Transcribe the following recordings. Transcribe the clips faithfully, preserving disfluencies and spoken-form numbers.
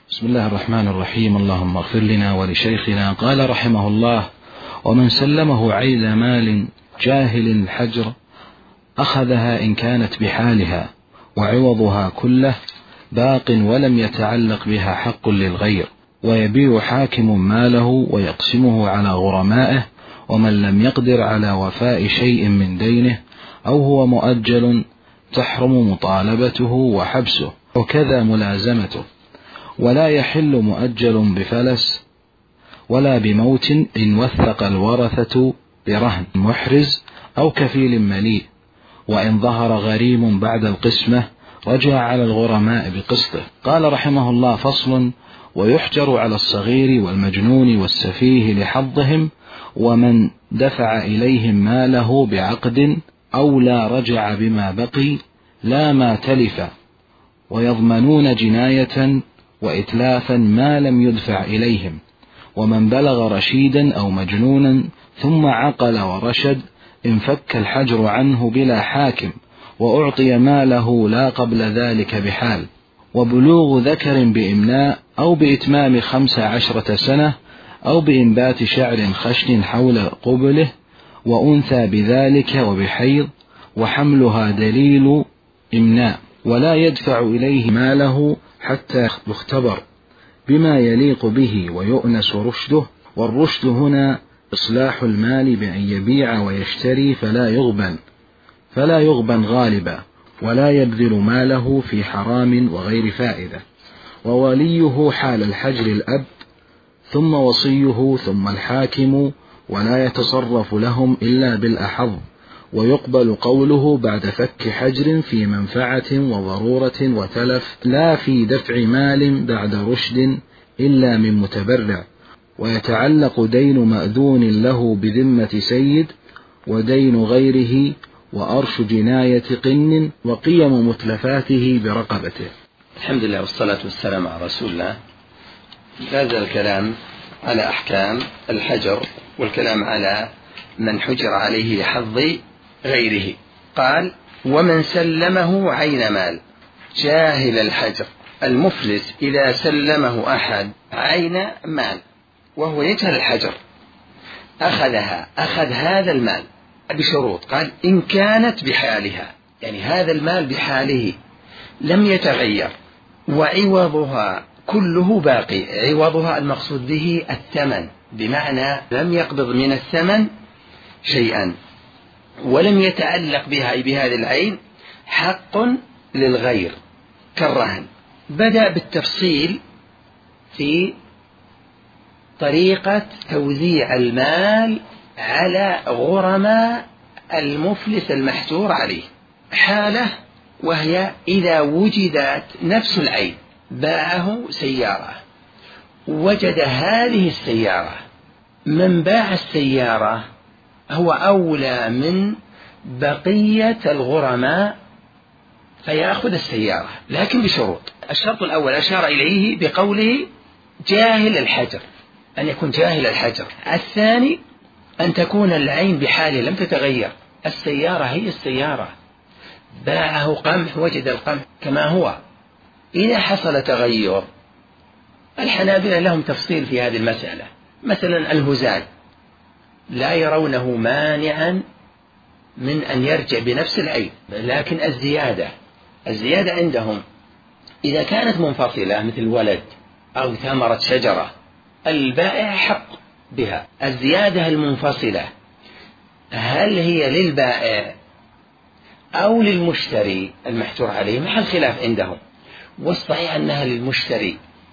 بسم الله الرحمن الرحيم. اللهم اغفر لنا ولشيخنا. قال رحمه الله: ومن سلمه عين مال جاهل الحجر أخذها إن كانت بحالها، وعوضها كله باق ولم يتعلق بها حق للغير، ويبيع حاكم ماله ويقسمه على غرمائه، ومن لم يقدر على وفاء شيء من دينه أو هو مؤجل تحرم مطالبته وحبسه، وكذا ملازمته. ولا يحل مؤجل بفلس ولا بموت إن وثق الورثة برهن محرز أو كفيل مليء، وإن ظهر غريم بعد القسمة رجع على الغرماء بقسطه. قال رحمه الله: فصل: ويحجر على الصغير والمجنون والسفيه لحظهم، ومن دفع إليهم ماله بعقد أو لا رجع بما بقي لا ما تلف، ويضمنون جناية وإتلافا ما لم يدفع إليهم. ومن بلغ رشيدا أو مجنونا ثم عقل ورشد انفك الحجر عنه بلا حاكم، وأعطي ماله لا قبل ذلك بحال. وبلوغ ذكر بإمناء أو بإتمام خمس عشرة سنة أو بإنبات شعر خشن حول قبله، وأنثى بذلك وبحيض، وحملها دليل إمناء. ولا يدفع إليه ماله حتى يختبر بما يليق به ويؤنس رشده. والرشد هنا إصلاح المال بأن يبيع ويشتري فلا يغبن فلا يغبن غالبا، ولا يبذل ماله في حرام وغير فائدة. ووليه حال الحجر الأب، ثم وصيه، ثم الحاكم، ولا يتصرف لهم إلا بالأحظ. ويقبل قوله بعد فك حجر في منفعة وضرورة وتلف، لا في دفع مال بعد رشد إلا من متبرع. ويتعلق دين مأذون له بذمة سيد، ودين غيره، وأرش جناية قن، وقيم متلفاته برقبته. الحمد لله والصلاة والسلام على رسول الله. هذا الكلام على أحكام الحجر، والكلام على من حجر عليه لحظ غيره. قال: ومن سلمه عين مال جاهل الحجر. المفلس إذا سلمه أحد عين مال وهو يجهل الحجر أخذها، أخذ هذا المال بشروط. قال: إن كانت بحالها، يعني هذا المال بحاله لم يتغير، وعوضها كله باقي. عوضها المقصود به الثمن، بمعنى لم يقبض من الثمن شيئا، ولم يتعلق بها بهذه العين حق للغير كالرهن. بدأ بالتفصيل في طريقة توزيع المال على غرماء المفلس المحجور عليه. حالة وهي إذا وجدت نفس العين، باعه سيارة، وجد هذه السيارة، من باع السيارة هو أولى من بقية الغرماء فيأخذ السيارة، لكن بشروط. الشرط الأول أشار إليه بقوله جاهل الحجر، أن يكون جاهل الحجر. الثاني أن تكون العين بحاله لم تتغير، السيارة هي السيارة، باعه قمح وجد القمح كما هو. إذا حصل تغير، الحنابلة لهم تفصيل في هذه المسألة. مثلا الهزال لا يرونه مانعا من أن يرجع بنفس العين، لكن الزيادة الزيادة عندهم إذا كانت منفصلة مثل ولد أو ثمرة شجرة، البائع حق بها. الزيادة المنفصلة هل هي للبائع أو للمشتري المحجور عليه؟ محل خلاف عندهم، والصحيح أنها للمشتري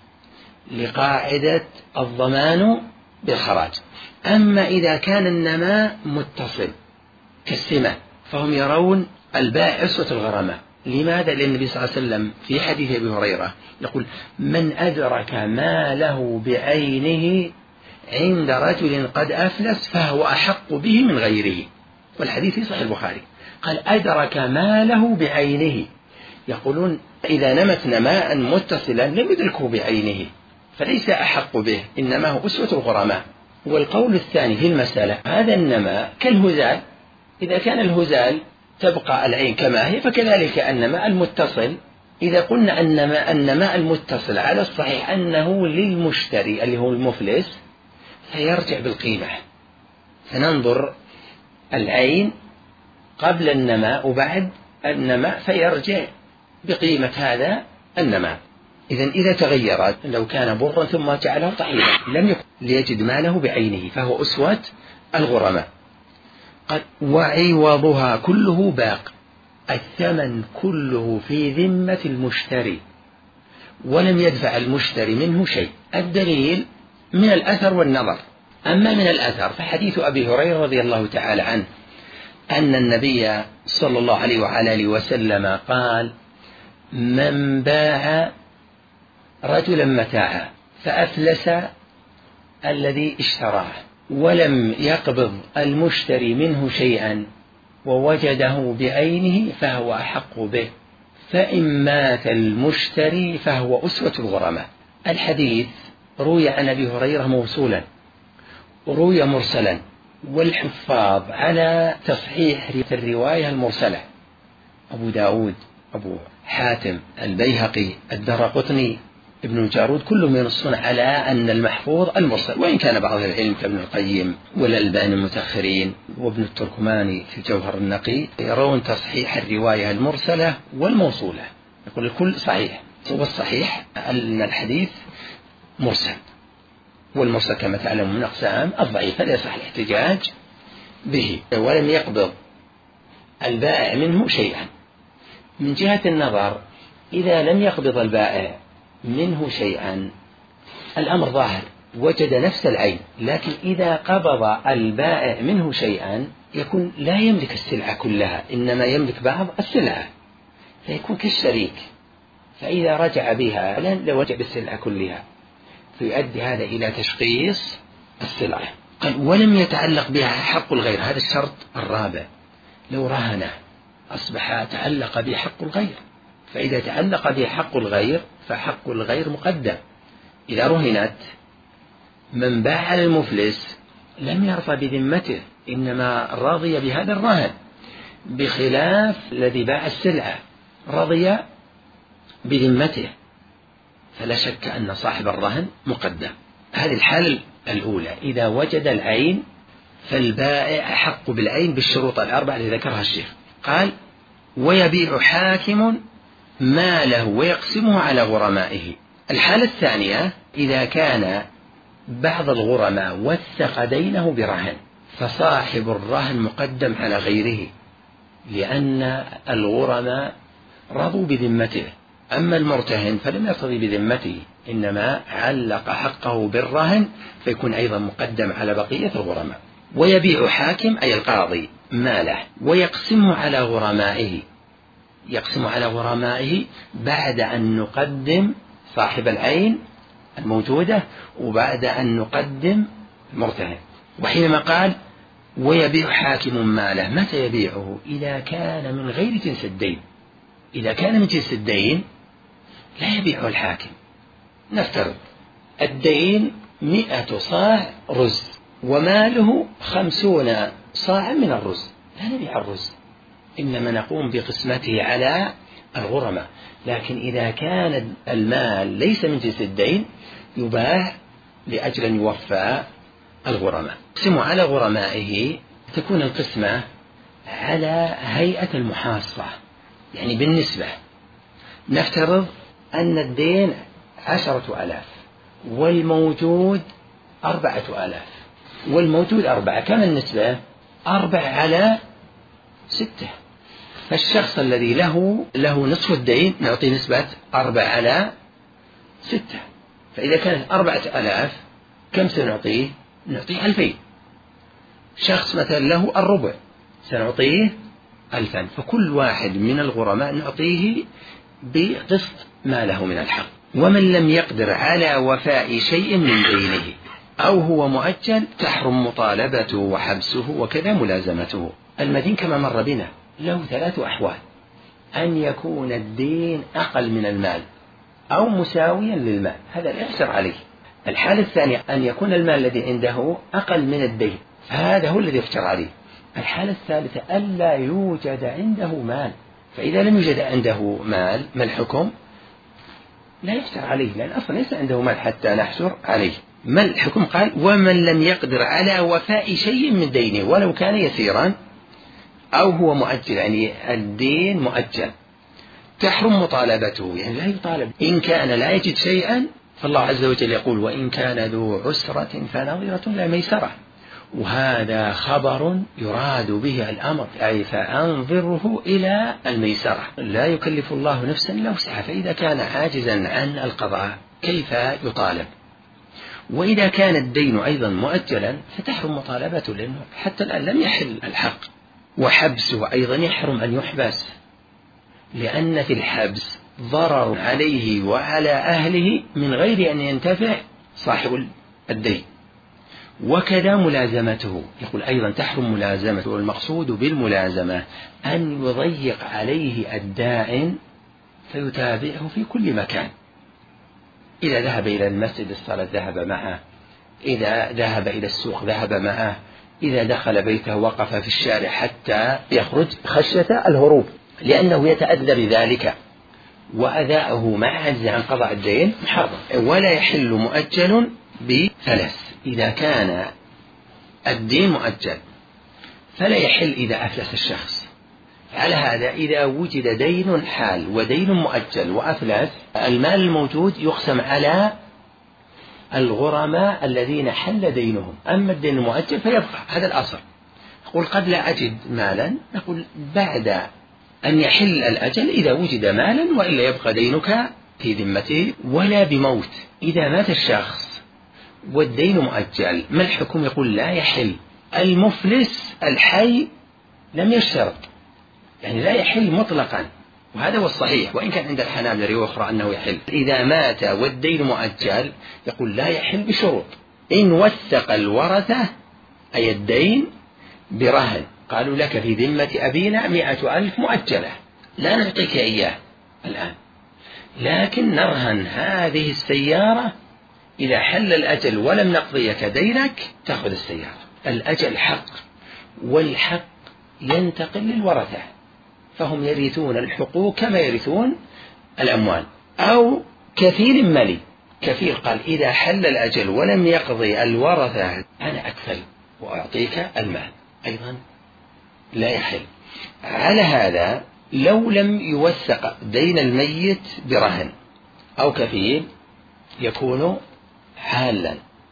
لقاعدة الضمان بالخراج. أما إذا كان النماء متصل كالسمة فهم يرون البائع أسوة الغرماء. لماذا؟ لأن النبي صلى الله عليه وسلم في حديث أبي هريرة يقول: من أدرك ماله بعينه عند رجل قد أفلس فهو أحق به من غيره. والحديث في صحيح البخاري. قال: أدرك ماله بعينه. يقولون إذا نمت نماء متصلا لم يدركه بعينه فليس أحق به، إنما هو أسوة الغرماء. والقول الثاني في المسألة: هذا النماء كالهزال، إذا كان الهزال تبقى العين كما هي، فكذلك النماء المتصل إذا قلنا أن ماء النماء المتصل على الصحيح أنه للمشتري اللي هو المفلس فيرجع بالقيمة، فننظر العين قبل النماء وبعد النماء فيرجع بقيمة هذا النماء. إذن إذا تغيرت لو كان برا ثم جعله طحينا لم يكن ليجد ماله بعينه فهو أسوة الغرماء. قد وعوضها كله باق، الثمن كله في ذمة المشتري ولم يدفع المشتري منه شيء. الدليل من الأثر والنظر. أما من الأثر فحديث أبي هريرة رضي الله تعالى عنه أن النبي صلى الله عليه وعلى آله وسلم قال: من باع رجلا متاعا فأفلس الذي اشتراه ولم يقبض المشتري منه شيئا ووجده بعينه فهو أحق به، فإن مات المشتري فهو أسوة الغرماء. الحديث روي عن أبي هريرة موصولا وروي مرسلا، والحفاظ على تصحيح الرواية المرسلة أبو داود، أبو حاتم، البيهقي، الدرقطني، ابن الجارود، كل من الصنع على أن المحفوظ المرسل، وإن كان بعض العلم كابن القيم والألباني المتأخرين وابن التركماني في الجوهر النقي يرون تصحيح الرواية المرسلة والموصولة، يقول الكل صحيح. والصحيح أن الحديث مرسل، والمرسل كما تعلم من أقسام الضعيف لا يصح الاحتجاج به. ولم يقبض البائع منه شيئا. من جهة النظر إذا لم يقبض البائع منه شيئا الأمر ظاهر، وجد نفس العين، لكن إذا قبض البائع منه شيئا يكون لا يملك السلعة كلها، إنما يملك بعض السلعة، فيكون كالشريك، فإذا رجع بها لو رجع بالسلعة كلها فيؤدي هذا إلى تشخيص السلعة. قال: ولم يتعلق بها حق الغير. هذا الشرط الرابع. لو رهنه أصبح تعلق به حق الغير، فإذا تعلق به حق الغير فحق الغير مقدم. إذا رهنت من باع على المفلس لم يرضى بذمته، إنما رضي بهذا الرهن، بخلاف الذي باع السلعة رضي بذمته، فلا شك أن صاحب الرهن مقدم. هذه الحالة الأولى. إذا وجد العين فالبائع أحق بالعين بالشروط الأربعة التي ذكرها الشيخ. قال: ويبيع حاكم ماله ويقسمه على غرمائه. الحالة الثانية إذا كان بعض الغرماء وثق دينه برهن فصاحب الرهن مقدم على غيره، لأن الغرماء رضوا بذمته، أما المرتهن فلم يرتضي بذمته، إنما علق حقه بالرهن فيكون أيضا مقدم على بقية الغرماء. ويبيع حاكم أي القاضي ماله ويقسمه على غرمائه، يقسم على غرمائه بعد أن نقدم صاحب العين الموجودة وبعد أن نقدم المرتهن. وحينما قال ويبيع حاكم ماله، متى يبيعه؟ إذا كان من غير جنس الدين. إذا كان من جنس الدين لا يبيعه الحاكم. نفترض الدين مئة صاع رز وماله خمسون صاع من الرز، لا نبيع الرز، إنما نقوم بقسمته على الغرماء. لكن إذا كان المال ليس من جنس الدين يباع لأجل أن يوفى الغرماء. يقسم على غرمائه، تكون القسمة على هيئة المحاصة، يعني بالنسبة. نفترض أن الدين عشرة آلاف والموجود أربعة آلاف، والموجود أربعة، كم النسبة؟ أربع على ستة، فالشخص الذي له له نصف الدين نعطي نسبة أربع على ستة. فإذا كانت أربعة آلاف كم سنعطيه؟ نعطيه ألفين. شخص مثلا له الربع سنعطيه ألفا، فكل واحد من الغرماء نعطيه بقسط ما له من الحق. ومن لم يقدر على وفاء شيء من دينه أو هو مؤجل تحرم مطالبته وحبسه وكذا ملازمته. المدين كما مر بنا له ثلاث أحوال: أن يكون الدين أقل من المال أو مساويا للمال، هذا لا يحسر عليه. الحالة الثانية أن يكون المال الذي عنده أقل من الدين، هذا هو الذي يحسر عليه. الحالة الثالثة ألا يوجد عنده مال، فإذا لم يوجد عنده مال ما الحكم؟ لا يحسر عليه، لأن أصلا ليس عنده مال حتى نحسر عليه. ما الحكم؟ قال ومن لم يقدر على وفاء شيء من دينه ولو كان يسيرا أو هو مؤجل، يعني الدين مؤجل تحرم مطالبته، يعني لا يطالب. إن كان لا يجد شيئا فالله عز وجل يقول وإن كان ذو عسرة فنظرة إلى ميسرة، وهذا خبر يراد به الأمر، أي فأنظره إلى الميسرة، لا يكلف الله نفسا إلا وسعها. فإذا كان عاجزا عن القضاء كيف يطالب؟ وإذا كان الدين أيضا مؤجلا فتحرم مطالبته، لأنه حتى الآن لم يحل الحق. وحبسه أيضا يحرم أن يحبس، لأن في الحبس ضرر عليه وعلى أهله من غير أن ينتفع صاحب الدين. وكذا ملازمته، يقول أيضا تحرم ملازمته، والمقصود بالملازمة أن يضيق عليه الدائن فيتابعه في كل مكان. إذا ذهب إلى المسجد الصلاة ذهب معه، إذا ذهب إلى السوق ذهب معه، إذا دخل بيته وقف في الشارع حتى يخرج خشية الهروب، لأنه يتأذى بذلك، وأذاؤه مع عجز عن قضاء الدين محرم. ولا يحل مؤجل بثلاث: إذا كان الدين مؤجل فلا يحل إذا أفلس الشخص. على هذا إذا وجد دين حال ودين مؤجل وأفلس، المال الموجود يقسم على الغرماء الذين حل دينهم، أما الدين المؤجل فيبقى. هذا الأصل. نقول قد لا أجد مالا، نقول بعد أن يحل الأجل إذا وجد مالا، وإلا يبقى دينك في ذمته. ولا بموت، إذا مات الشخص والدين مؤجل ما الحكم؟ يقول لا يحل. المفلس الحي لم يشترط، يعني لا يحل مطلقا، وهذا هو الصحيح، وإن كان عند الحنابلة رواية أخرى أنه يحل. إذا مات والدين مؤجل يقول لا يحل بشروط. إن وثق الورثة أي الدين برهن، قالوا لك في ذمة أبينا مئة ألف مؤجلة، لا نعطيك إياه الآن، لكن نرهن هذه السيارة، إذا حل الأجل ولم نقضيك دينك تأخذ السيارة. الأجل حق، والحق ينتقل للورثة، فهم يرثون الحقوق كما يرثون الأموال. أو كفيل مالي، كفيل قال إذا حل الأجل ولم يقضي الورثة أنا أكفل وأعطيك المال، أيضا لا يحل. على هذا لو لم يوثق دين الميت برهن أو كفيل يكون حالا.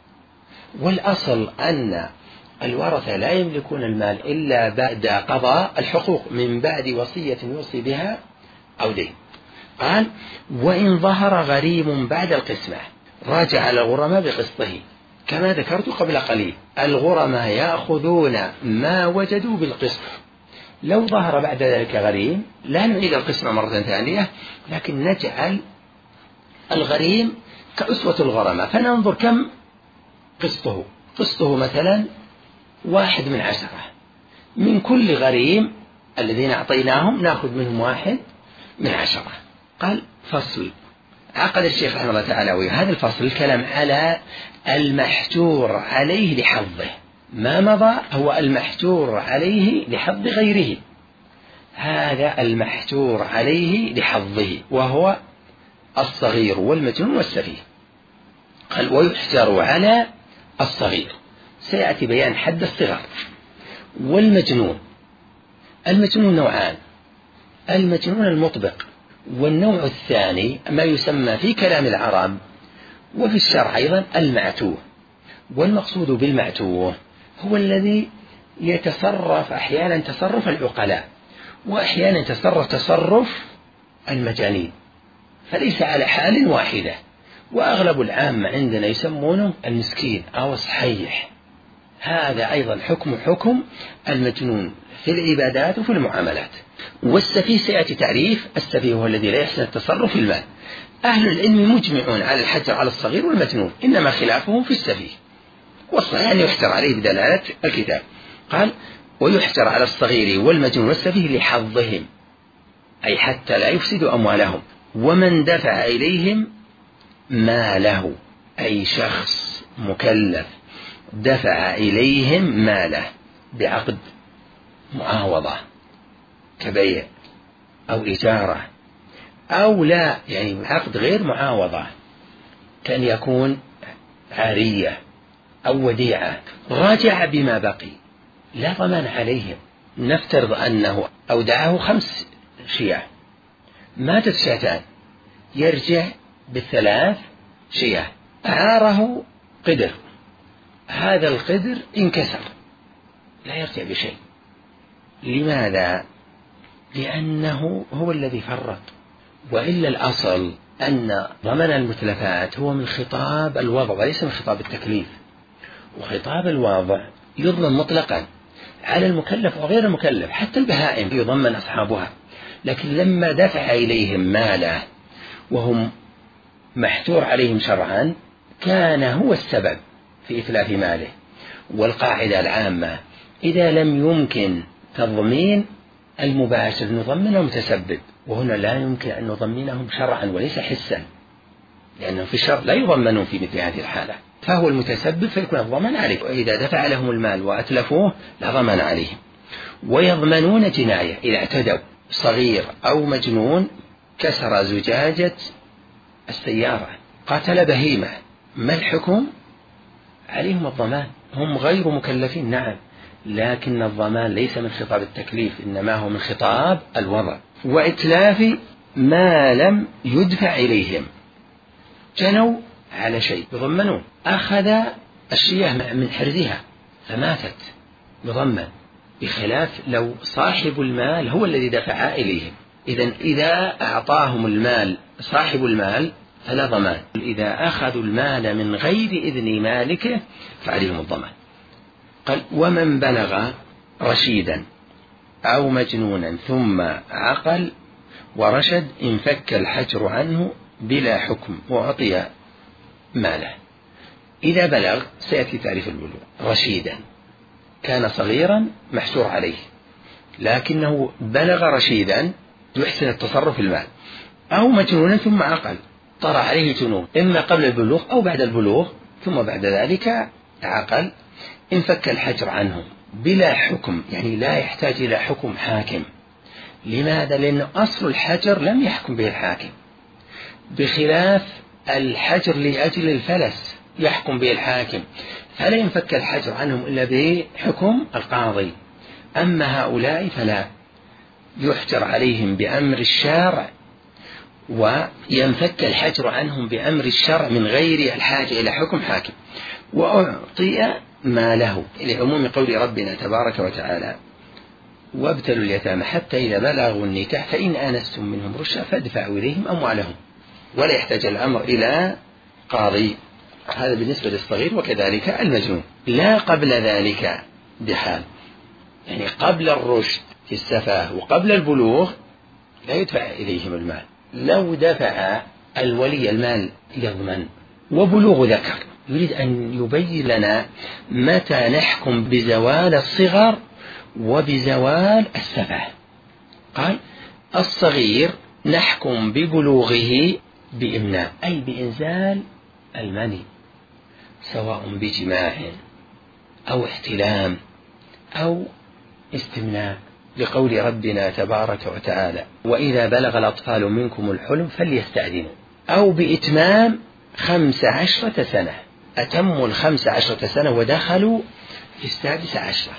والأصل أن الورثة لا يملكون المال إلا بعد قضاء الحقوق، من بعد وصية يوصي بها أو دين. قال وإن ظهر غريم بعد القسمة راجع على الغرماء بقسطه، كما ذكرت قبل قليل الغرماء يأخذون ما وجدوا بالقسط. لو ظهر بعد ذلك غريم لا نعيد القسمة مرة ثانية، لكن نجعل الغريم كأسوة الغرماء، فننظر كم قسطه. قسطه مثلا واحد من عشرة، من كل غريم الذين أعطيناهم نأخذ منهم واحد من عشرة. قال فصل. عقد الشيخ رحمه الله تعالى وهذا الفصل الكلام على المحجور عليه لحظه. ما مضى هو المحجور عليه لحظ غيره، هذا المحجور عليه لحظه وهو الصغير والمجنون والسفيه. قال ويحجر على الصغير، سيأتي بيان حد الصغر. والمجنون، المجنون نوعان: المجنون المطبق، والنوع الثاني ما يسمى في كلام العرب وفي الشرع أيضا المعتوه. والمقصود بالمعتوه هو الذي يتصرف أحيانا تصرف العقلاء، وأحيانا يتصرف تصرف المجانين، فليس على حال واحدة. وأغلب العامة عندنا يسمونه المسكين أو الصحيح. هذا أيضا حكم حكم المجنون في العبادات وفي المعاملات. والسفيه سيأتي تعريف. السفيه هو الذي لا يحسن التصرف في المال. أهل العلم مجمعون على الحجر على الصغير والمجنون، إنما خلافهم في السفيه، والصحيح أن يحجر عليه بدلالة الكتاب. قال ويحجر على الصغير والمجنون والسفيه لحظهم، أي حتى لا يفسدوا أموالهم. ومن دفع إليهم ماله، أي شخص مكلف دفع إليهم ماله بعقد معاوضة كبيع أو إجارة أو لا، يعني عقد غير معاوضة، كان يكون عارية أو وديعة، رجع بما بقي لا ضمان عليهم. نفترض أنه أودعه خمس شياه، ماتت شاتان، يرجع بالثلاث شياه. أعاره قدر، هذا القدر انكسر، لا يرجع بشيء. لماذا؟ لأنه هو الذي فرط. وإلا الأصل أن ضمان المتلفات هو من خطاب الوضع وليس من خطاب التكليف، وخطاب الوضع يضمن مطلقا على المكلف وغير المكلف، حتى البهائم يضمن أصحابها. لكن لما دفع إليهم ماله وهم محتور عليهم شرعا كان هو السبب في إتلاف ماله. والقاعدة العامة إذا لم يمكن تضمين المباشر نضمنه متسبب، وهنا لا يمكن أن نضمنهم شرعا وليس حسا، لأنهم في الشرع لا يضمنون في مثل هذه الحالة، فهو المتسبب فيكون الضمان عليه. وإذا دفع لهم المال وأتلفوه لا ضمان عليهم. ويضمنون جناية إذا اعتدوا، صغير أو مجنون كسر زجاجة السيارة، قتل بهيمة، ما الحكم؟ عليهم الضمان، هم غير مكلفين نعم، لكن الضمان ليس من خطاب التكليف، إنما هو من خطاب الوضع. وإتلاف ما لم يدفع إليهم، جنوا على شيء يضمنون، أخذ الشياه من حرزها فماتت يضمن، بخلاف لو صاحب المال هو الذي دفع إليهم. إذن إذا أعطاهم المال صاحب المال فلا ضمان، إذا أخذوا المال من غير إذن مالكه فعليهم الضمان. قال ومن بلغ رشيدا أو مجنونا ثم عقل ورشد انفك الحجر عنه بلا حكم وأعطي ماله. إذا بلغ سيأتي تعريف البلوغ. رشيدا كان صغيرا محسور عليه لكنه بلغ رشيدا يحسن التصرف في المال، أو مجنونا ثم عقل طرأ عليه جنون إما قبل البلوغ أو بعد البلوغ ثم بعد ذلك عقل، انفك الحجر عنه بلا حكم، يعني لا يحتاج إلى حكم حاكم. لماذا؟ لأن أصل الحجر لم يحكم به الحاكم، بخلاف الحجر لأجل الفلس يحكم به الحاكم، فلا ينفك الحجر عنهم إلا بحكم القاضي. أما هؤلاء فلا، يحجر عليهم بأمر الشارع وينفك الحجر عنهم بأمر الشرع من غير الحاجة إلى حكم حاكم. وأعطي ما له لعموم قول ربنا تبارك وتعالى وابتلوا اليتامى حتى إذا بلغوا النكاح فإن آنستم منهم رشدا فادفعوا إليهم أموالهم، ولا يحتاج الأمر إلى قاضي. هذا بالنسبة للصغير، وكذلك المجنون لا قبل ذلك بحال، يعني قبل الرشد في السفاه وقبل البلوغ لا يدفع إليهم المال. لو دفع الولي المال يضمن. وبلوغ ذكر يريد أن يبين لنا متى نحكم بزوال الصغر وبزوال السفاه. قال الصغير نحكم ببلوغه بإمناء، أي بإنزال المني، سواء بجماع أو احتلام أو استمناء، لقول ربنا تبارك وتعالى وإذا بلغ الأطفال منكم الحلم فليستأذنوا، أو بإتمام خمس عشرة سنة، أتموا الخمس عشرة سنة ودخلوا في السادس عشرة.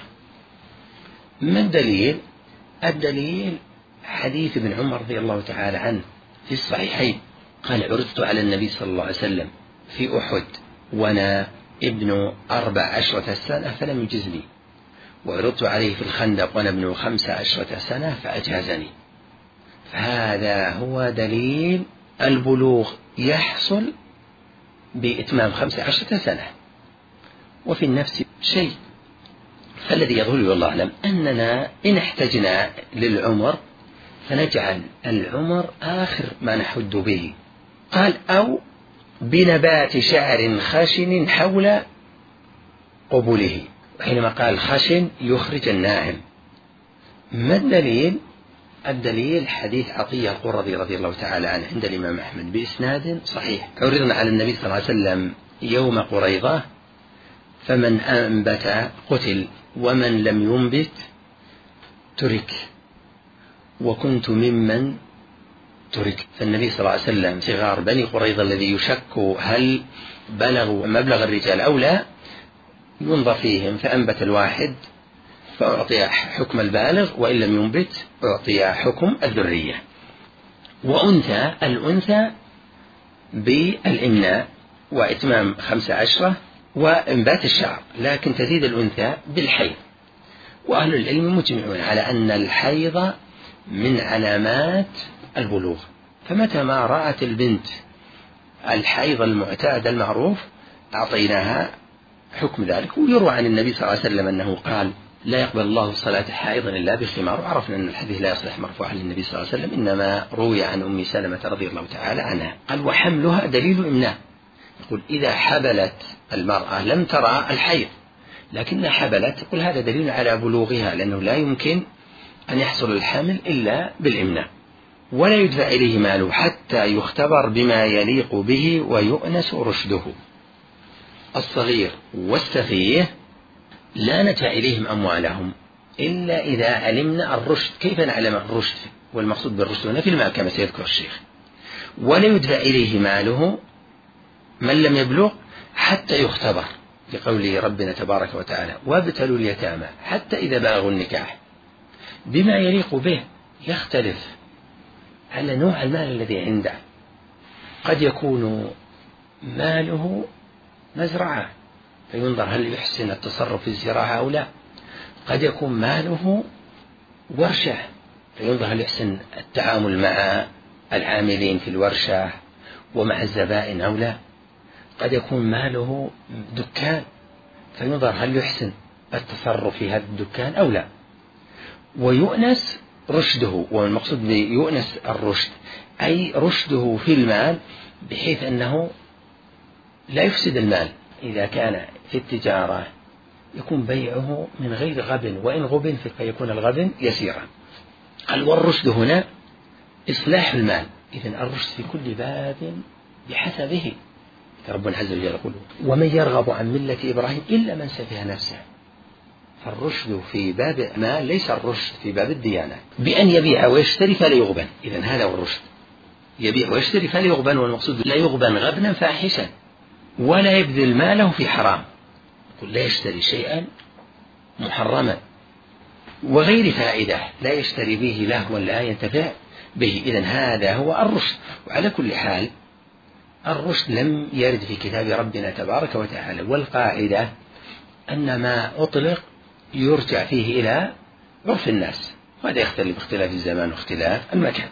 ما الدليل؟ الدليل حديث ابن عمر رضي الله تعالى عنه في الصحيحين قال عرضت على النبي صلى الله عليه وسلم في أحد وأنا ابن أربع عشرة سنة فلم يجزني، وعرضت عليه في الخندق وأنا ابن خمس عشرة سنة فأجازني. فهذا هو دليل البلوغ يحصل بإتمام خمس عشرة سنة. وفي النفس شيء، فالذي يظهر والله أعلم أننا إن احتجنا للعمر فنجعل العمر آخر ما نحد به. قال أو بنبات شعر خشن حول قبله، حينما قال خشن يخرج الناعم. ما الدليل؟ الدليل حديث عطية القرظي رضي الله تعالى عنه عند الإمام أحمد بإسناد صحيح. عرضنا على النبي صلى الله عليه وسلم يوم قريظة فمن أنبت قتل ومن لم ينبت ترك. وكنت ممن ترك. فالنبي صلى الله عليه وسلم صغار بني قريظة الذي يشك هل بلغوا مبلغ الرجال أو لا ينظر فيهم، فأنبت الواحد فأعطي حكم البالغ، وإن لم ينبت أعطي حكم الذرية. وأنثى الأنثى بالإمناء وإتمام خمسة عشرة وإنبات الشعر، لكن تزيد الأنثى بالحيض. وأهل العلم مجمعون على أن الحيض من علامات البلوغ، فمتى ما رأت البنت الحيض المعتاد المعروف أعطيناها حكم ذلك. ويروى عن النبي صلى الله عليه وسلم أنه قال لا يقبل الله صلاة حائض إلا بخمار، وعرفنا أن الحديث لا يصلح مرفوعا للنبي صلى الله عليه وسلم، إنما روي عن أم سلمة رضي الله تعالى عنها. قال وحملها دليل إمناء، يقول إذا حبلت المرأة لم ترى الحيض لكنها حبلت، يقول هذا دليل على بلوغها، لأنه لا يمكن أن يحصل الحمل إلا بالإمناء. ولا يدفع إليه ماله حتى يختبر بما يليق به ويؤنس رشده. الصغير والسفيه لا ندفع إليهم أموالهم إلا إذا علمنا الرشد. كيف نعلم الرشد؟ والمقصود بالرشد هنا في المال كما سيذكر الشيخ. ولا يدفع إليه ماله من لم يبلغ حتى يختبر، لقول ربنا تبارك وتعالى وابتلوا اليتامى حتى إذا بلغوا النكاح. بما يليق به يختلف على نوع المال الذي عنده. قد يكون ماله مزرعة فينظر هل يحسن التصرف في الزراعة أو لا. قد يكون ماله ورشة فينظر هل يحسن التعامل مع العاملين في الورشة ومع الزبائن أو لا. قد يكون ماله دكان فينظر هل يحسن التصرف في هذا الدكان أو لا. ويؤنس رشده، والمقصود بيؤنس الرشد أي رشده في المال بحيث أنه لا يفسد المال. إذا كان في التجارة يكون بيعه من غير غبن، وإن غبن فيكون الغبن يسيرا. قال والرشد هنا إصلاح المال. إذن الرشد في كل باب بحسبه. ربنا عز وجل يقول ومن يرغب عن ملة إبراهيم إلا من سفه نفسه. فالرشد في باب ما ليس الرشد في باب الديانة. بأن يبيع ويشتري فلا يغبن، إذن هذا هو الرشد، يبيع ويشتري فلا يغبن، والمقصود لا يغبن غبنا فاحشا، ولا يبذل ماله في حرام، يقول لا يشتري شيئا محرما وغير فائدة، لا يشتري به لهوا لا ينتفع به. إذن هذا هو الرشد. وعلى كل حال الرشد لم يرد في كتاب ربنا تبارك وتعالى، والقاعدة أن ما أطلق يرجع فيه إلى عرف الناس، وهذا يختلف باختلاف الزمان واختلاف المكان.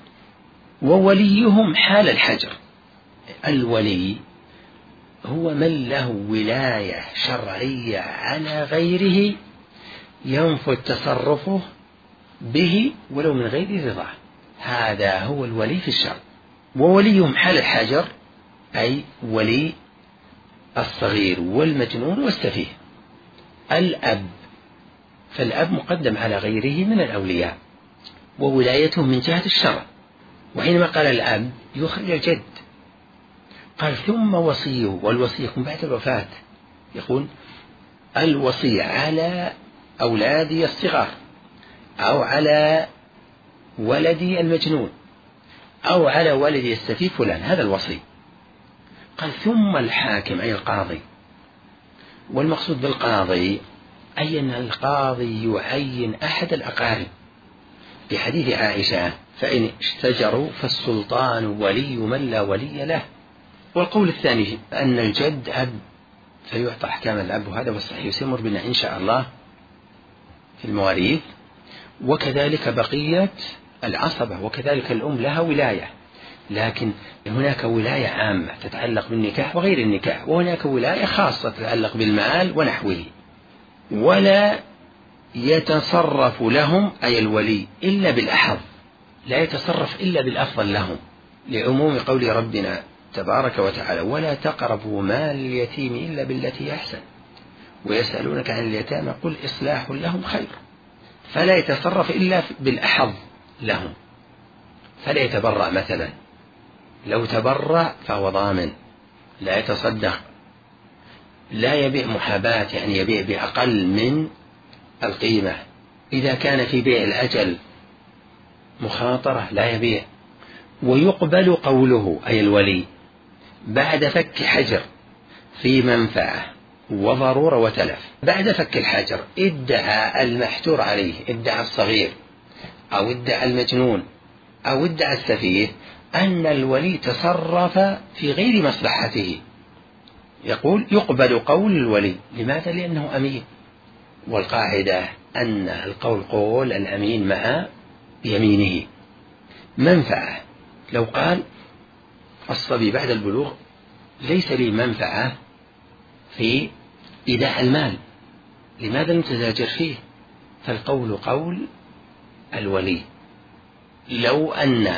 ووليهم حال الحجر. الولي هو من له ولاية شرعية على غيره ينفذ تصرفه به ولو من غير رضاه، هذا هو الولي في الشرع. ووليهم حال الحجر أي ولي الصغير والمجنون والسفيه. الأب، فالأب مقدم على غيره من الأولياء وولايته من جهة الشرع. وحينما قال الأب يخرج الجد، قال ثم وصيه، والوصي يكون بعد الوفاة. يقول الوصي على أولادي الصغار أو على ولدي المجنون أو على ولدي السفيه فلان، هذا الوصي. قال ثم الحاكم أي القاضي. والمقصود بالقاضي أي أن القاضي يعين أحد الأقارب، في حديث عائشة فإن اشتجروا فالسلطان ولي من لا ولي له. والقول الثاني أن الجد أب فيعطى أحكام الأب، وهذا هو الصحيح سيمر بنا إن شاء الله في المواريث. وكذلك بقية العصبة، وكذلك الأم لها ولاية، لكن هناك ولاية عامة تتعلق بالنكاح وغير النكاح، وهناك ولاية خاصة تتعلق بالمال ونحوه. ولا يتصرف لهم أي الولي إلا بالأحظ، لا يتصرف إلا بالأفضل لهم، لعموم قول ربنا تبارك وتعالى ولا تقربوا مال اليتيم إلا بالتي أحسن ويسألونك عن اليتامى قل إصلاح لهم خير. فلا يتصرف إلا بالأحظ لهم، فلا يتبرع مثلا، لو تبرع فهو ضامن، لا يتصدق، لا يبيع محاباة يعني يبيع بأقل من القيمة. إذا كان في بيع الأجل مخاطرة لا يبيع. ويقبل قوله أي الولي بعد فك حجر في منفعة وضرورة وتلف. بعد فك الحجر ادعى المحجور عليه، ادعى الصغير أو ادعى المجنون أو ادعى السفيه أن الولي تصرف في غير مصلحته، يقول يقبل قول الولي. لماذا؟ لأنه أمين، والقاعدة أن القول قول الأمين مع يمينه. منفعة، لو قال الصبي بعد البلوغ ليس لي منفعة في إيداع المال، لماذا نتزاجر فيه؟ فالقول قول الولي. لو أن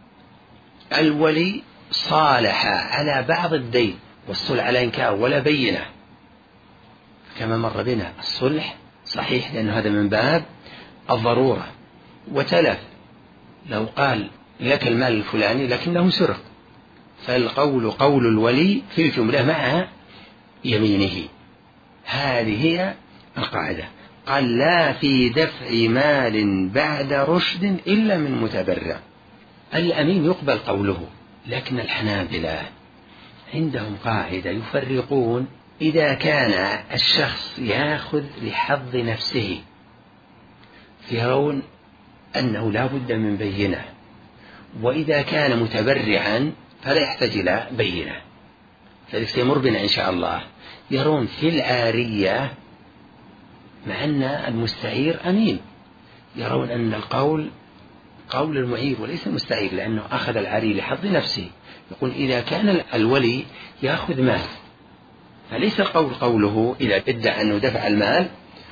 الولي صالح على بعض الدين والصلح على إنكار ولا بينة، كما مر بنا الصلح صحيح لأن هذا من باب الضرورة، وتلف لو قال لك المال الفلاني لكنه سرق، فالقول قول الولي في الجملة مع يمينه. هذه هي القاعدة. قال لا في دفع مال بعد رشد إلا من متبرع. الأمين يقبل قوله، لكن الحنابلة عندهم قاعدة يفرقون إذا كان الشخص يأخذ لحظ نفسه فيرون أنه لا بد من بينة، وإذا كان متبرعا فلا يحتاج إلى بينة. فلذلك سيمر بنا إن شاء الله يرون في العارية مع أن المستعير أمين، يرون أن القول قول المعير وليس المستعير لأنه أخذ العاري لحظ نفسه. يقول إذا كان الولي يأخذ مال فليس القول قوله إذا ادعى أنه دفع المال،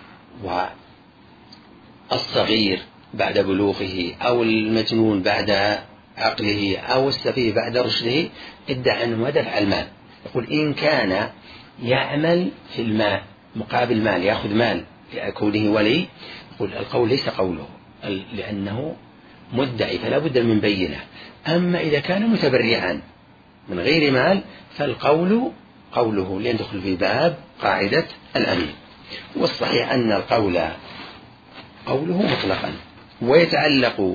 والصغير بعد بلوغه أو المجنون بعد عقله أو السفيه بعد رشده ادعى أنه ما دفع المال. يقول إن كان يعمل في المال مقابل مال، يأخذ مال لكونه ولي، يقول القول ليس قوله لأنه مدعي فلا بد من بينة. أما إذا كان متبرعا من غير مال فالقول قوله ليدخل في باب قاعدة الأمين. والصحيح أن القول قوله مطلقا. ويتعلق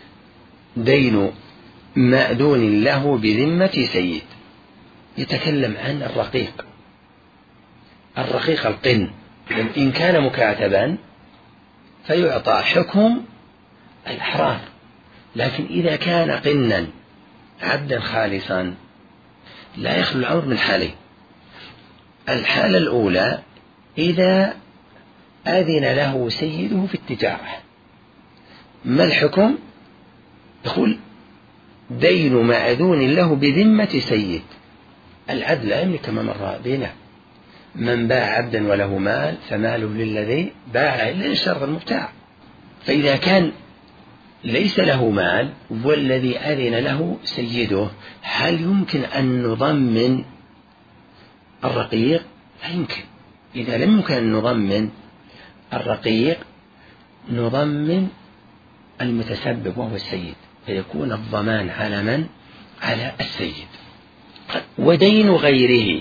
دين مأذون له بذمة سيد. يتكلم عن الرقيق. الرقيق القن إن كان مكاتبا فيعطى حكم الإحرار، لكن إذا كان قنا عبدا خالصا لا يخلو الأمر من حالين. الحالة الأولى إذا أذن له سيده في التجارة. ما الحكم؟ يقول دين معذون له بذمة سيد. العدل لا يملك كما مر بنا، من باع عبدا وله مال فماله للذي باع إلا الشرط المبتاع. فإذا كان ليس له مال والذي أذن له سيده هل يمكن أن نضمن الرقيق؟ لا يمكن. إذا لم يمكن أن نضمن الرقيق نضمن المتسبب وهو السيد، فيكون الضمان على من؟ على السيد. ودين غيره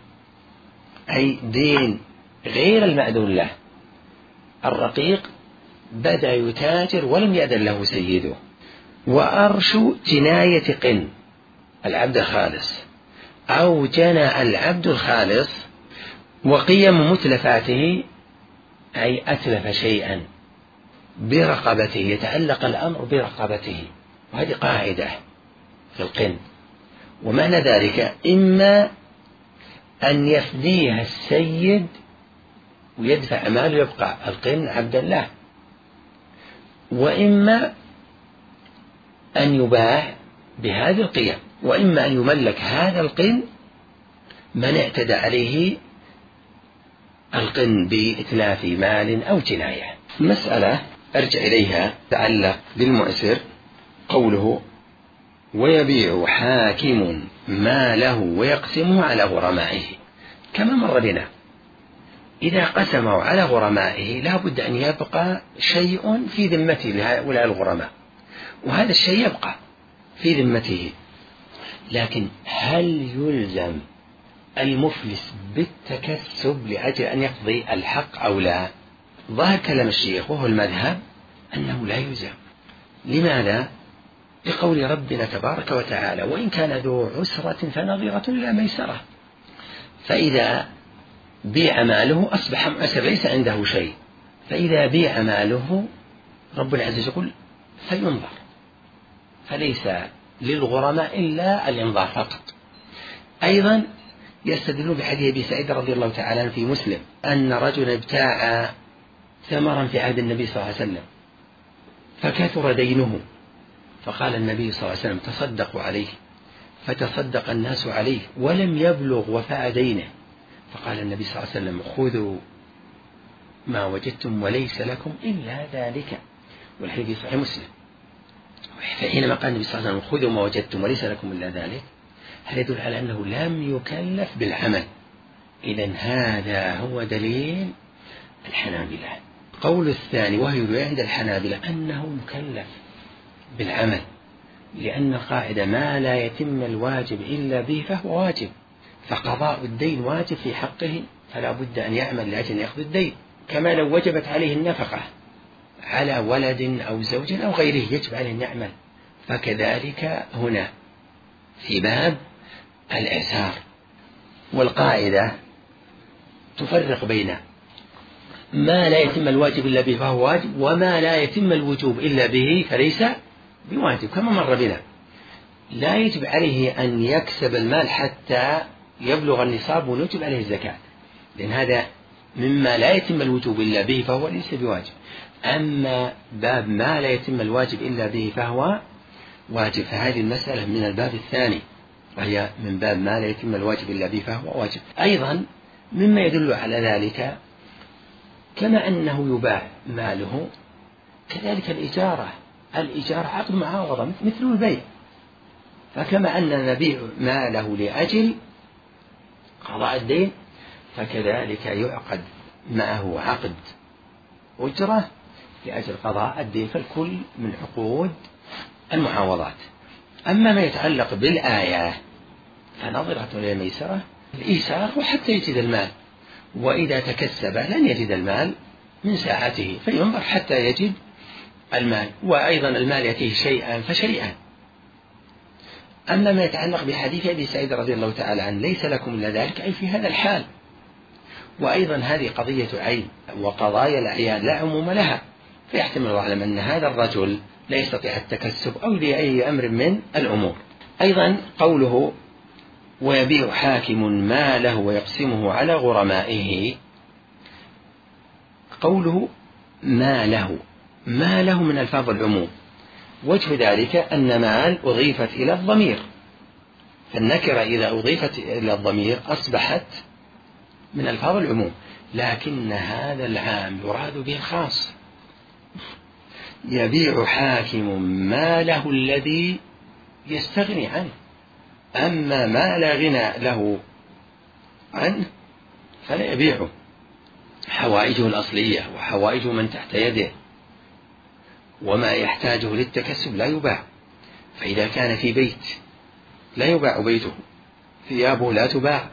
أي دين غير المأذون له. الرقيق بدأ يتاجر ولم يأذن له سيده. وأرش جناية قن العبد الخالص أو جنى العبد الخالص وقيم متلفاته أي أتلف شيئا برقبته، يتعلق الأمر برقبته، وهذه قاعدة في القن. ومعنى ذلك إما أن يفديها السيد ويدفع ماله يبقى القن عبدا له، وإما أن يباع بهذه القيم، وإما أن يملك هذا القن من اعتدى عليه القن بإتلاف مال أو جناية. المسألة أرجع إليها تعلق بالمؤسر قوله ويبيع حاكم ماله ويقسمه على غرمائه. كما مر بنا إذا قسموا على غرمائه لا بد أن يبقى شيء في ذمته لهؤلاء الغرماء، وهذا الشيء يبقى في ذمته. لكن هل يلزم المفلس بالتكسب لأجل أن يقضي الحق أو لا؟ ظاهر كلام الشيخ وهو المذهب أنه لا يلزم، لماذا؟ لقول ربنا تبارك وتعالى: وإن كان ذو عسرة فنظرة إلى ميسرة. فإذا بيع ماله أصبح مؤسر ليس عنده شيء، فإذا بيع ماله رب العزة يقول فينظر، فليس للغرماء إلا الإنظار فقط. أيضا يستدلون بحديث أبي سعيد رضي الله تعالى عنه في مسلم أن رجلا ابتاع ثمرا في عهد النبي صلى الله عليه وسلم فكثر دينه، فقال النبي صلى الله عليه وسلم: تصدقوا عليه، فتصدق الناس عليه ولم يبلغ وفاء دينه، فقال النبي صلى الله عليه وسلم: خذوا ما وجدتم وليس لكم إلا ذلك. والحديث في صحيح مسلم. فحينما قال النبي صلى الله عليه وسلم: خذوا ما وجدتم وليس لكم إلا ذلك، هذا يدل على أنه لم يكلف بالعمل. إذن هذا هو دليل الحنابلة. قول الثاني وهي رواية عند الحنابلة أنه مكلف بالعمل، لأن القاعدة ما لا يتم الواجب إلا به فهو واجب، فقضاء الدين واجب في حقه، فلا بد أن يعمل لأجل أن يأخذ الدين، كما لو وجبت عليه النفقة على ولد أو زوج أو غيره يجب عليه أن يعمل. فكذلك هنا في باب الإعسار. والقاعدة تفرق بين ما لا يتم الواجب إلا به فهو واجب، وما لا يتم الوجوب إلا به فليس بواجب. كما مر بنا لا يجب عليه أن يكسب المال حتى يبلغ النصاب ونجب عليه الزكاة، لأن هذا مما لا يتم الوجوب إلا به فهو ليس بواجب. أما باب ما لا يتم الواجب إلا به فهو واجب، فهذه المسألة من الباب الثاني، وهي من باب ما لا يتم الواجب إلا به فهو واجب. أيضا مما يدل على ذلك كما أنه يباع ماله كذلك الإجارة. الإجارة عقد معاوضة مثل البيع، فكما أننا نبيع ماله لأجل قضاء الدين فكذلك يعقد معه عقد أجرة لأجل قضاء الدين، فالكل من عقود المعاوضات. أما ما يتعلق بالآية فنظرة إلى ميسرة، الإيسار وحتى يجد المال، وإذا تكسب لن يجد المال من ساعته فينظر حتى يجد المال، وأيضا المال يأتيه شيئا فشيئا. أما ما يتعلق بحديث أبي سعيد رضي الله تعالى عنه ليس لكم إلا ذلك، أي في هذا الحال. وأيضا هذه قضية عين، وقضايا الأعيان لا عموم لها، فيحتمل يعلم أن هذا الرجل لا يستطيع التكسب أو لأي أمر من الأمور. أيضا قوله ويبيع حاكم ماله ويقسمه على غرمائه، قوله ماله، ماله من ألفاظ العموم، وجه ذلك أن مال أضيفت إلى الضمير، فالنكرة إذا أضيفت إلى الضمير أصبحت من ألفاظ العموم، لكن هذا العام يراد به الخاص. يبيع حاكم ماله الذي يستغني عنه، أما ما لا غنى له عنه فلا يبيعه. حوائجه الأصلية وحوائجه من تحت يده وما يحتاجه للتكسب لا يباع. فإذا كان في بيت لا يباع بيته، ثيابه لا تباع،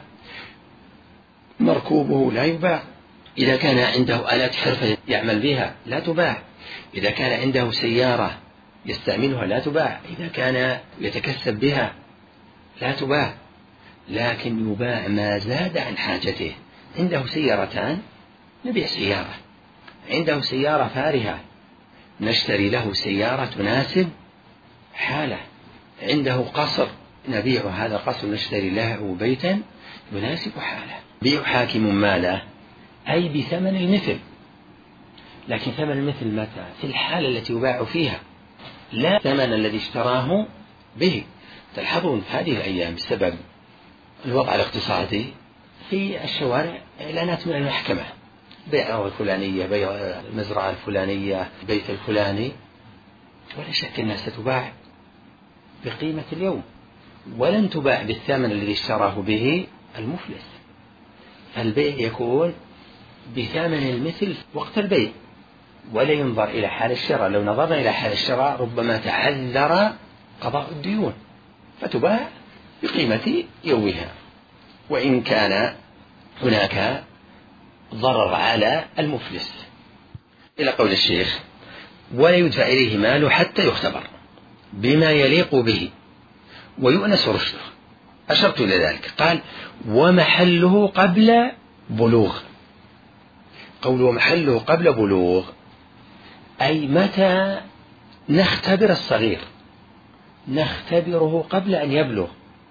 مركوبه لا يباع، إذا كان عنده آلات حرفة يعمل بها لا تباع، إذا كان عنده سيارة يستعملها لا تباع، إذا كان يتكسب بها لا تباع، لكن يباع ما زاد عن حاجته. عنده سيارتان نبيع سيارة، عنده سيارة فارهة نشتري له سيارة تناسب حاله، عنده قصر نبيع هذا القصر نشتري له بيتا يناسب حاله. بيع حاكم ماله أي بثمن المثل، لكن ثمن المثل متى؟ في الحالة التي يباع فيها، لا ثمن الذي اشتراه به. تلحظون في هذه الأيام بسبب الوضع الاقتصادي في الشوارع إعلانات من المحكمة، بيع الأرض الفلانية، بيع المزرعة الفلانية، بيت الفلاني، ولا شك أنها ستباع بقيمة اليوم ولن تباع بالثمن الذي اشتراه به المفلس. البيع يكون بثمن المثل وقت البيع، ولا ينظر إلى حال الشراء. لو نظرنا إلى حال الشراء ربما تعذر قضاء الديون فتباع بقيمة يومها، وإن كان هناك ضرر على المفلس. إلى قول الشيخ ولا يدفع إليه ماله حتى يختبر بما يليق به ويؤنس رشده. أشرت إلى ذلك. قال ومحله قبل بلوغ. قول ومحله قبل بلوغ أي متى نختبر الصغير، نختبره قبل أن يبلغ،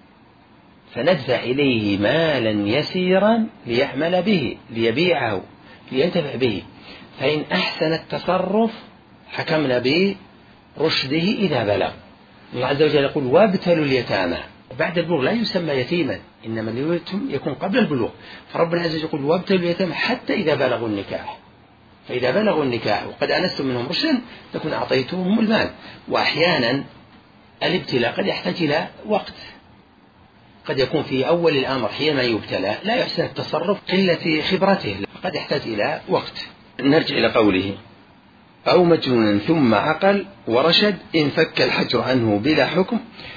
فندفع إليه مالا يسيرا ليعمل به، ليبيعه، لينتفع به، فإن أحسن التصرف حكمنا برشده إذا بلغ. الله عز وجل يقول وابتلوا اليتامى. بعد البلوغ لا يسمى يتيما، إنما اليتم يكون قبل البلوغ، فربنا عز وجل يقول وابتلوا اليتامى حتى إذا بلغوا النكاح، فإذا بلغوا النكاح وقد أنستم منهم رشدا تكون أعطيتهم المال. وأحيانا الابتلاء قد يحتاج إلى وقت، قد يكون في أول الأمر حينما يبتلى لا يحسن التصرف قلة خبرته، قد يحتاج إلى وقت. نرجع إلى قوله أو مجنون ثم عقل ورشد إن فك الحجر عنه بلا حكم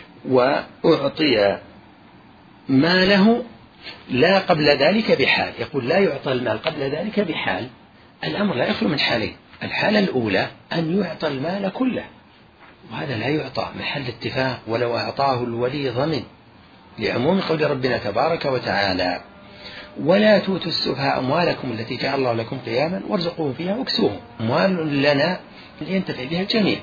وأعطي ماله لا قبل ذلك بحال. يقول لا يعطى المال قبل ذلك بحال، الأمر لا يخلو من حالين. الحالة الأولى أن يعطى المال كله، وهذا لا يعطى محل اتفاق ولو أعطاه الولي ضمن، لعموم قول ربنا تبارك وتعالى ولا توتوا السفهاء أموالكم التي جعل الله لكم قياما وارزقوهم فيها واكسوهم. أموال لنا لينتفع بها الجميع.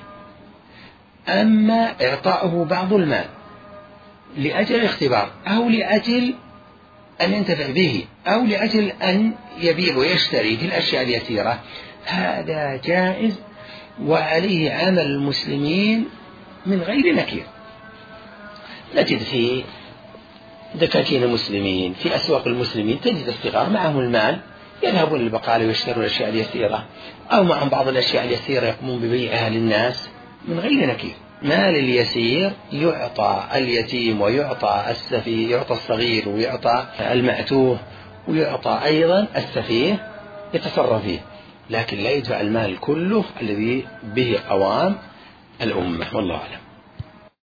أما إعطاؤه بعض المال لأجل الاختبار أو لأجل أن ينتفع به أو لأجل أن يبيع ويشتري في الأشياء اليسيرة، هذا جائز وعليه عمل المسلمين من غير نكير. نجد في دكاكين المسلمين في أسواق المسلمين تجد الصغار معهم المال يذهبون للبقالة ويشترون الأشياء اليسيرة، أو معهم بعض الأشياء اليسيرة يقومون ببيعها للناس من غير نكير. مال اليسير يعطى اليتيم ويعطى السفيه، يعطى الصغير ويعطى المعتوه ويعطى أيضا السفيه يتصرف فيه، لكن لا يدفع المال كله الذي به قوام الأمة. والله أعلم.